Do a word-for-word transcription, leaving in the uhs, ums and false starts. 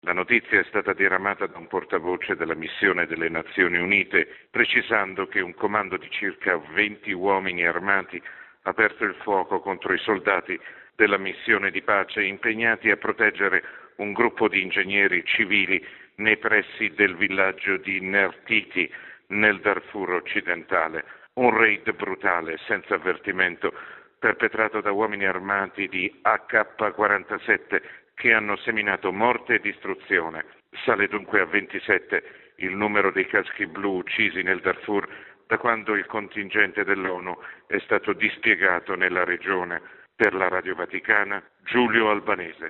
La notizia è stata diramata da un portavoce della missione delle Nazioni Unite, precisando che un comando di circa venti uomini armati ha aperto il fuoco contro i soldati della missione di pace impegnati a proteggere un gruppo di ingegneri civili nei pressi del villaggio di Nertiti, nel Darfur occidentale. Un raid brutale, senza avvertimento, perpetrato da uomini armati di A K quarantasette che hanno seminato morte e distruzione. Sale dunque a ventisette il numero dei caschi blu uccisi nel Darfur da quando il contingente dell'ONU è stato dispiegato nella regione. Per la Radio Vaticana, Giulio Albanese.